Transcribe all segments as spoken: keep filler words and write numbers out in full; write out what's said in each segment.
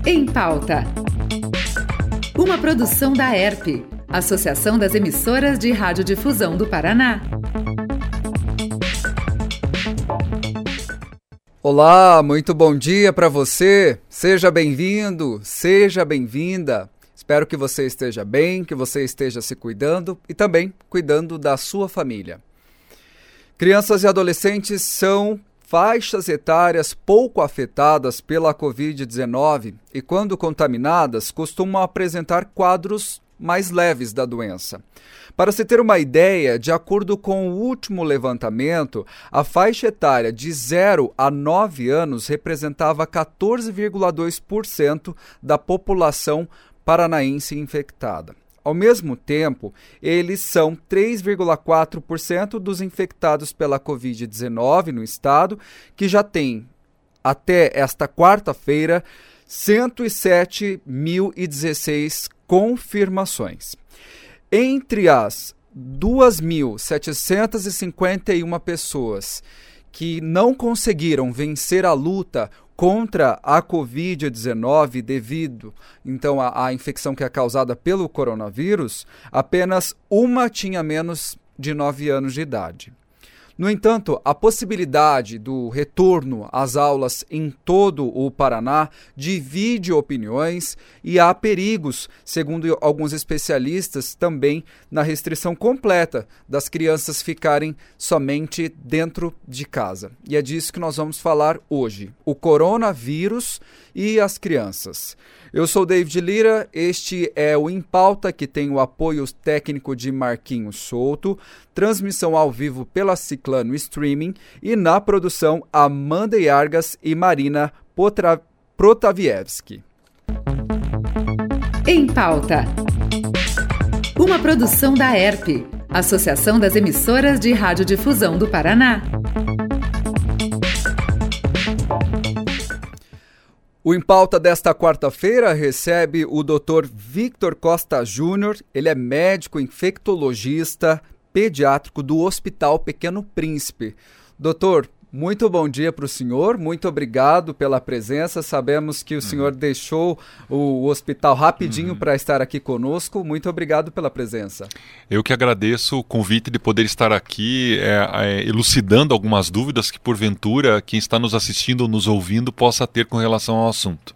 Em Pauta. Uma produção da E R P, Associação das Emissoras de Radiodifusão do Paraná. Olá, muito bom dia para você. Seja bem-vindo, seja bem-vinda. Espero que você esteja bem, que você esteja se cuidando e também cuidando da sua família. Crianças e adolescentes são faixas etárias pouco afetadas pela covid dezenove e, quando contaminadas, costumam apresentar quadros mais leves da doença. Para se ter uma ideia, de acordo com o último levantamento, a faixa etária de zero a nove anos representava quatorze vírgula dois por cento da população paranaense infectada. Ao mesmo tempo, eles são três vírgula quatro por cento dos infectados pela covid dezenove no estado, que já tem, até esta quarta-feira, cento e sete mil e dezesseis confirmações. Entre as duas mil setecentas e cinquenta e uma pessoas que não conseguiram vencer a luta contra a covid dezenove devido, então, à, à infecção que é causada pelo coronavírus, apenas uma tinha menos de nove anos de idade. No entanto, a possibilidade do retorno às aulas em todo o Paraná divide opiniões e há perigos, segundo alguns especialistas, também na restrição completa das crianças ficarem somente dentro de casa. E é disso que nós vamos falar hoje, o coronavírus e as crianças. Eu sou David Lira, este é o Em Pauta, que tem o apoio técnico de Marquinhos Souto, transmissão ao vivo pela Ciclano Streaming e na produção Amanda Yargas e Marina Potra... Protavievski. Em Pauta. Uma produção da E R P, Associação das Emissoras de Radiodifusão do Paraná. O Em Pauta desta quarta-feira recebe o doutor Victor Costa Júnior. Ele é médico infectologista pediátrico do Hospital Pequeno Príncipe. Doutor, muito bom dia para o senhor, muito obrigado pela presença. Sabemos que o uhum. senhor deixou o hospital rapidinho uhum. para estar aqui conosco. Muito obrigado pela presença. Eu que agradeço o convite de poder estar aqui é, é, elucidando algumas dúvidas que, porventura, quem está nos assistindo ou nos ouvindo possa ter com relação ao assunto.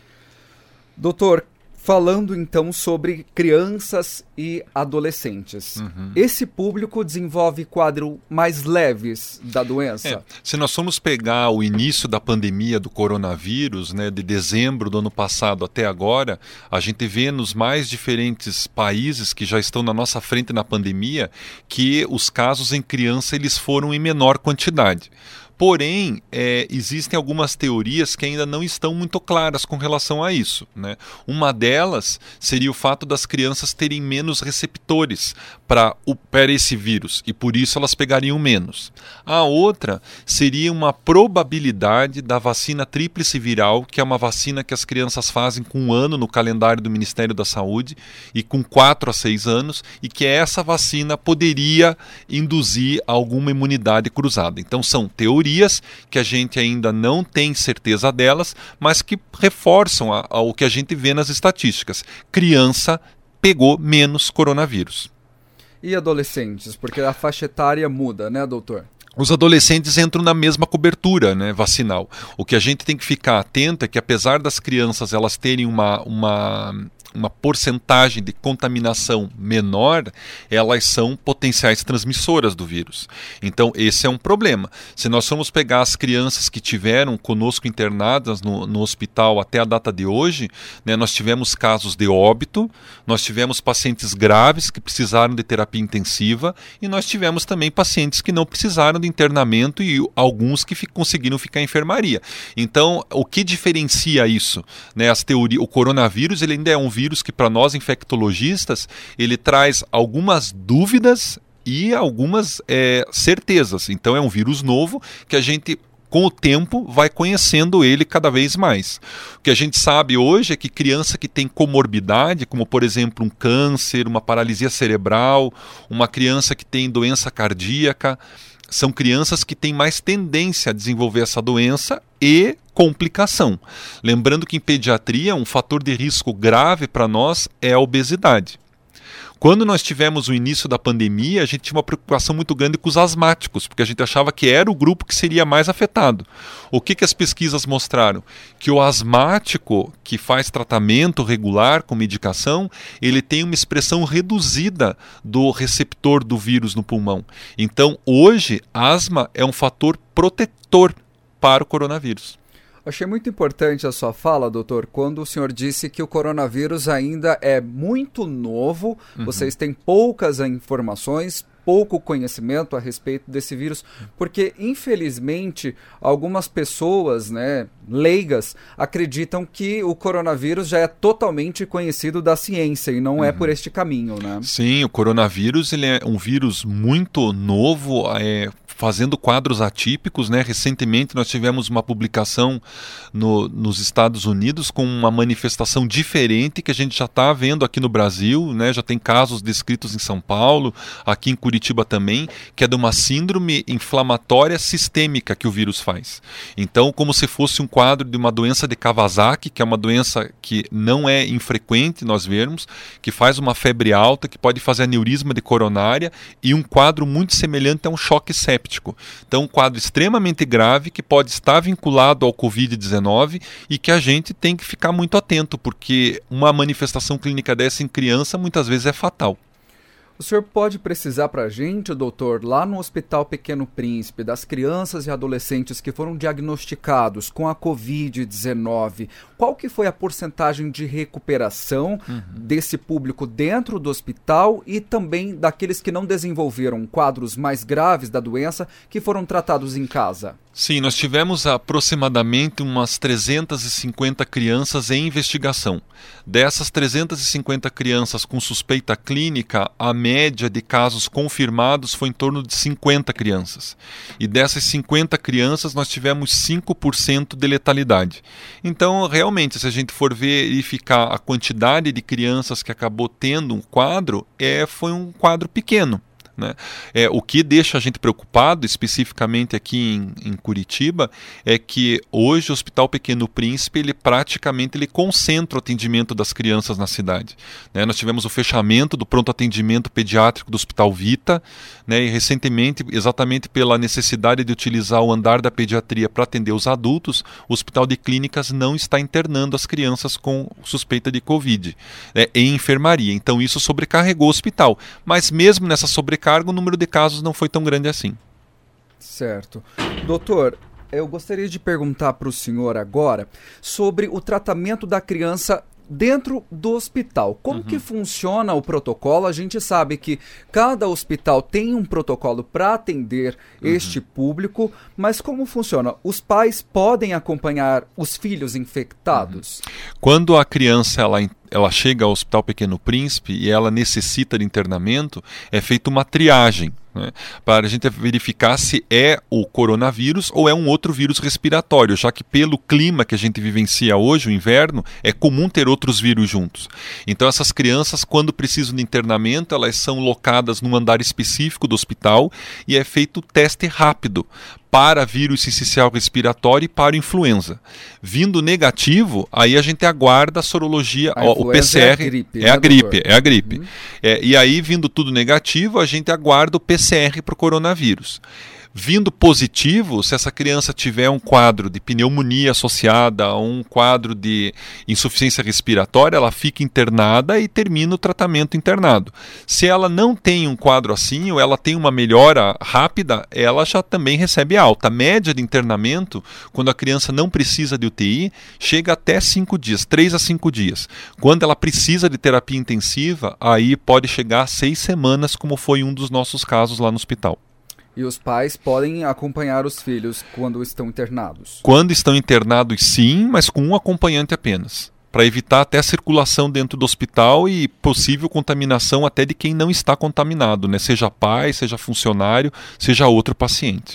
Doutor, falando então sobre crianças e adolescentes. Uhum. Esse público desenvolve quadros mais leves da doença? É, se nós formos pegar o início da pandemia do coronavírus, né, de dezembro do ano passado até agora, a gente vê nos mais diferentes países que já estão na nossa frente na pandemia que os casos em criança eles foram em menor quantidade. Porém, é, existem algumas teorias que ainda não estão muito claras com relação a isso, né? Uma delas seria o fato das crianças terem menos receptores para esse vírus e por isso elas pegariam menos. A outra seria uma probabilidade da vacina tríplice viral, que é uma vacina que as crianças fazem com um ano no calendário do Ministério da Saúde e com quatro a seis anos, e que essa vacina poderia induzir alguma imunidade cruzada. Então são teorias que a gente ainda não tem certeza delas, mas que reforçam a, a, o que a gente vê nas estatísticas. Criança pegou menos coronavírus. E adolescentes? Porque a faixa etária muda, né, doutor? Os adolescentes entram na mesma cobertura, né, vacinal. O que a gente tem que ficar atento é que, apesar das crianças elas terem uma... uma uma porcentagem de contaminação menor, elas são potenciais transmissoras do vírus. Então, esse é um problema. Se nós formos pegar as crianças que tiveram conosco internadas no, no hospital até a data de hoje, né, nós tivemos casos de óbito, nós tivemos pacientes graves que precisaram de terapia intensiva e nós tivemos também pacientes que não precisaram de internamento e alguns que fi- conseguiram ficar em enfermaria. Então, o que diferencia isso? Né, as teorias, o coronavírus ele ainda é um vírus que, para nós infectologistas, ele traz algumas dúvidas e algumas é, certezas. Então é um vírus novo que a gente, com o tempo, vai conhecendo ele cada vez mais. O que a gente sabe hoje é que criança que tem comorbidade, como por exemplo um câncer, uma paralisia cerebral, uma criança que tem doença cardíaca, são crianças que têm mais tendência a desenvolver essa doença e complicação. Lembrando que em pediatria, um fator de risco grave para nós é a obesidade. Quando nós tivemos o início da pandemia, a gente tinha uma preocupação muito grande com os asmáticos, porque a gente achava que era o grupo que seria mais afetado. O que, que as pesquisas mostraram? Que o asmático que faz tratamento regular com medicação, ele tem uma expressão reduzida do receptor do vírus no pulmão. Então, hoje, asma é um fator protetor para o coronavírus. Achei muito importante a sua fala, doutor, quando o senhor disse que o coronavírus ainda é muito novo, uhum. vocês têm poucas informações, pouco conhecimento a respeito desse vírus, porque, infelizmente, algumas pessoas, né, leigas, acreditam que o coronavírus já é totalmente conhecido da ciência e não uhum. é por este caminho, né? Sim, o coronavírus ele é um vírus muito novo, é... fazendo quadros atípicos, né? Recentemente nós tivemos uma publicação no, nos Estados Unidos com uma manifestação diferente que a gente já está vendo aqui no Brasil, né? Já tem casos descritos em São Paulo, aqui em Curitiba também, que é de uma síndrome inflamatória sistêmica que o vírus faz. Então, como se fosse um quadro de uma doença de Kawasaki, que é uma doença que não é infrequente nós vermos, que faz uma febre alta, que pode fazer aneurisma de coronária e um quadro muito semelhante a um choque séptico. Então, um quadro extremamente grave que pode estar vinculado ao covid dezenove e que a gente tem que ficar muito atento, porque uma manifestação clínica dessa em criança muitas vezes é fatal. O senhor pode precisar para a gente, doutor, lá no Hospital Pequeno Príncipe, das crianças e adolescentes que foram diagnosticados com a covid dezenove, qual que foi a porcentagem de recuperação uhum. desse público dentro do hospital e também daqueles que não desenvolveram quadros mais graves da doença que foram tratados em casa? Sim, nós tivemos aproximadamente umas trezentas e cinquenta crianças em investigação. Dessas trezentas e cinquenta crianças com suspeita clínica, a média de casos confirmados foi em torno de cinquenta crianças. E dessas cinquenta crianças, nós tivemos cinco por cento de letalidade. Então, realmente, se a gente for verificar a quantidade de crianças que acabou tendo um quadro, é, foi um quadro pequeno. Né? É, o que deixa a gente preocupado, especificamente aqui em, em Curitiba, é que hoje o Hospital Pequeno Príncipe ele praticamente ele concentra o atendimento das crianças na cidade. Né? Nós tivemos o fechamento do pronto atendimento pediátrico do Hospital Vita, né? E recentemente, exatamente pela necessidade de utilizar o andar da pediatria para atender os adultos, o Hospital de Clínicas não está internando as crianças com suspeita de Covid, né? Em enfermaria. Então isso sobrecarregou o hospital. Mas mesmo nessa sobrecarga, o número de casos não foi tão grande assim. Certo. Doutor, eu gostaria de perguntar para o senhor agora sobre o tratamento da criança dentro do hospital. Como uhum. que funciona o protocolo? A gente sabe que cada hospital tem um protocolo para atender uhum. este público, mas como funciona? Os pais podem acompanhar os filhos infectados? Uhum. Quando a criança ela ela chega ao Hospital Pequeno Príncipe e ela necessita de internamento, é feita uma triagem, né, para a gente verificar se é o coronavírus ou é um outro vírus respiratório, já que pelo clima que a gente vivencia hoje, o inverno, é comum ter outros vírus juntos. Então essas crianças, quando precisam de internamento, elas são locadas num andar específico do hospital e é feito teste rápido para vírus sincicial respiratório e para influenza. Vindo negativo, aí a gente aguarda a sorologia, a ó, o P C R. É a gripe, é a gripe. É a gripe. Uhum. É, e aí, vindo tudo negativo, a gente aguarda o P C R para o coronavírus. Vindo positivo, se essa criança tiver um quadro de pneumonia associada a um quadro de insuficiência respiratória, ela fica internada e termina o tratamento internado. Se ela não tem um quadro assim, ou ela tem uma melhora rápida, ela já também recebe alta. A média de internamento, quando a criança não precisa de U T I, chega até cinco dias, três a cinco dias. Quando ela precisa de terapia intensiva, aí pode chegar a seis semanas, como foi um dos nossos casos lá no hospital. E os pais podem acompanhar os filhos quando estão internados? Quando estão internados, sim, mas com um acompanhante apenas, para evitar até a circulação dentro do hospital e possível contaminação até de quem não está contaminado, né? Seja pai, seja funcionário, seja outro paciente.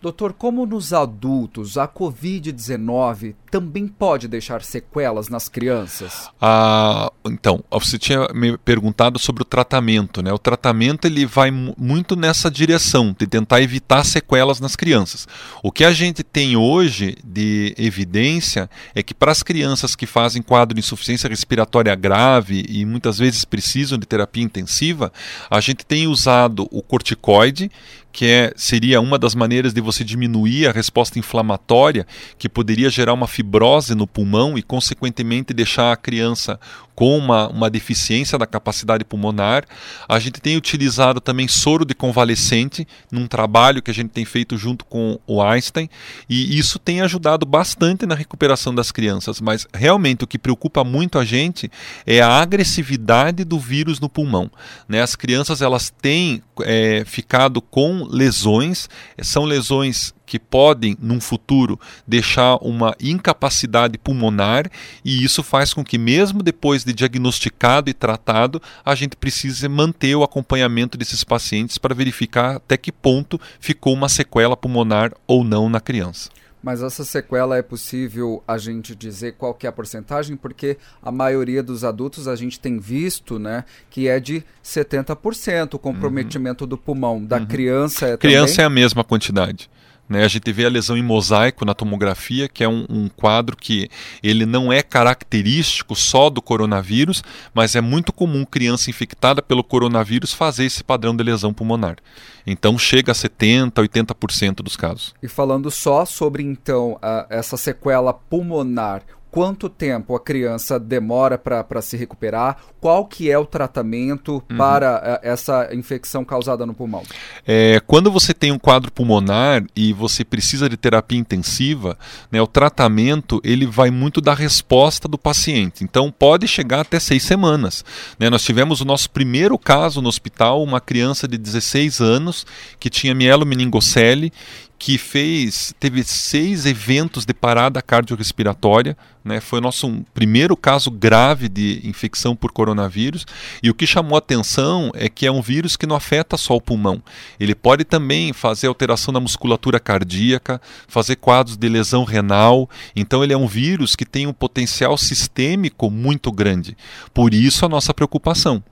Doutor, como nos adultos, a covid dezenove também pode deixar sequelas nas crianças? Ah, então, você tinha me perguntado sobre o tratamento, né? O tratamento ele vai muito nessa direção, de tentar evitar sequelas nas crianças. O que a gente tem hoje de evidência é que para as crianças que fazem quadro de insuficiência respiratória grave e muitas vezes precisam de terapia intensiva, a gente tem usado o corticoide, que é, seria uma das maneiras de você diminuir a resposta inflamatória, que poderia gerar uma fibrose no pulmão e, consequentemente, deixar a criança com uma, uma deficiência da capacidade pulmonar. A gente tem utilizado também soro de convalescente, num trabalho que a gente tem feito junto com o Einstein, e isso tem ajudado bastante na recuperação das crianças, mas realmente o que preocupa muito a gente é a agressividade do vírus no pulmão, né? As crianças elas têm é, ficado com lesões, são lesões que podem, num futuro, deixar uma incapacidade pulmonar, e isso faz com que, mesmo depois de diagnosticado e tratado, a gente precise manter o acompanhamento desses pacientes para verificar até que ponto ficou uma sequela pulmonar ou não na criança. Mas essa sequela é possível a gente dizer qual que é a porcentagem? Porque a maioria dos adultos a gente tem visto, né, que é de setenta por cento o comprometimento uhum. do pulmão. Da uhum. criança é Criança também? é a mesma quantidade. Né, a gente vê a lesão em mosaico na tomografia, que é um, um quadro que ele não é característico só do coronavírus, mas é muito comum criança infectada pelo coronavírus fazer esse padrão de lesão pulmonar. Então chega a setenta por cento, oitenta por cento dos casos. E falando só sobre então a, essa sequela pulmonar, quanto tempo a criança demora para se recuperar? Qual que é o tratamento uhum. para uh, essa infecção causada no pulmão? É, quando você tem um quadro pulmonar e você precisa de terapia intensiva, né, o tratamento ele vai muito da resposta do paciente. Então pode chegar até seis semanas. Né? Nós tivemos o nosso primeiro caso no hospital, uma criança de dezesseis anos que tinha mielomeningocele, que fez, teve seis eventos de parada cardiorrespiratória, né? Foi o nosso um, primeiro caso grave de infecção por coronavírus, e o que chamou a atenção é que é um vírus que não afeta só o pulmão. Ele pode também fazer alteração na musculatura cardíaca, fazer quadros de lesão renal, então ele é um vírus que tem um potencial sistêmico muito grande. Por isso a nossa preocupação.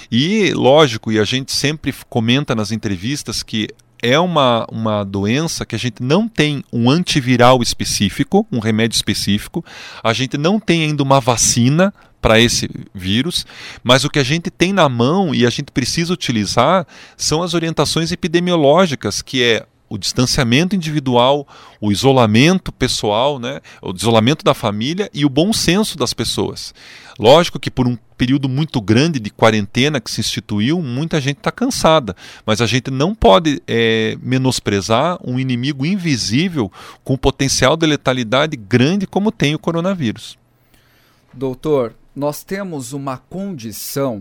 E, lógico, e a gente sempre comenta nas entrevistas que é uma, uma doença que a gente não tem um antiviral específico, um remédio específico, a gente não tem ainda uma vacina para esse vírus, mas o que a gente tem na mão e a gente precisa utilizar são as orientações epidemiológicas, que é o distanciamento individual, o isolamento pessoal, né, o isolamento da família e o bom senso das pessoas. Lógico que por um período muito grande de quarentena que se instituiu, muita gente está cansada, mas a gente não pode é, menosprezar um inimigo invisível com potencial de letalidade grande como tem o coronavírus. Doutor, nós temos uma condição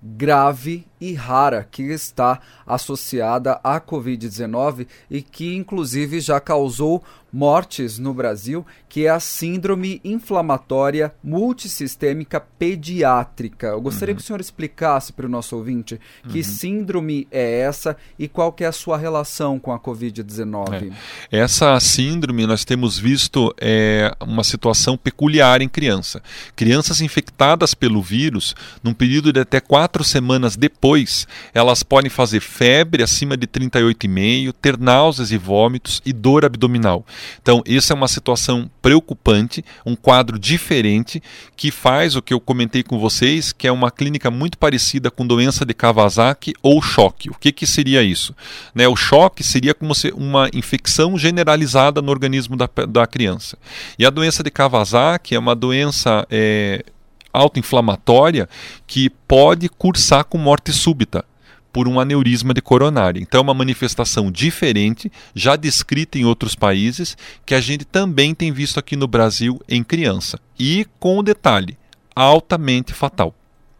grave e rara que está associada à covid dezenove e que inclusive já causou mortes no Brasil, que é a síndrome inflamatória multissistêmica pediátrica. Eu gostaria uhum. que o senhor explicasse para o nosso ouvinte que uhum. síndrome é essa e qual que é a sua relação com a covid dezenove. É. Essa síndrome nós temos visto é, uma situação peculiar em criança. Crianças infectadas pelo vírus, num período de até quatro semanas depois, elas podem fazer febre acima de trinta e oito vírgula cinco, ter náuseas e vômitos e dor abdominal. Então, essa é uma situação preocupante, um quadro diferente, que faz o que eu comentei com vocês, que é uma clínica muito parecida com doença de Kawasaki ou choque. O que, que seria isso? Né, o choque seria como se uma infecção generalizada no organismo da, da criança. E a doença de Kawasaki é uma doença é, autoinflamatória que pode cursar com morte súbita por um aneurisma de coronária. Então é uma manifestação diferente, já descrita em outros países, que a gente também tem visto aqui no Brasil em criança. E com o detalhe, altamente fatal.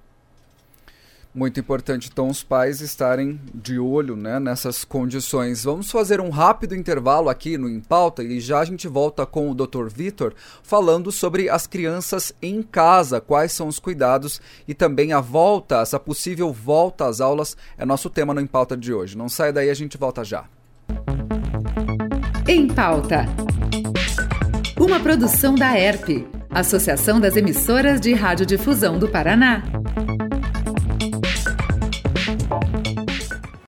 Muito importante, então, os pais estarem de olho, né, nessas condições. Vamos fazer um rápido intervalo aqui no Em Pauta e já a gente volta com o doutor Vitor falando sobre as crianças em casa, quais são os cuidados e também a volta, essa possível volta às aulas é nosso tema no Em Pauta de hoje. Não sai daí, a gente volta já. Em Pauta. Uma produção da E R P, Associação das Emissoras de Radiodifusão do Paraná.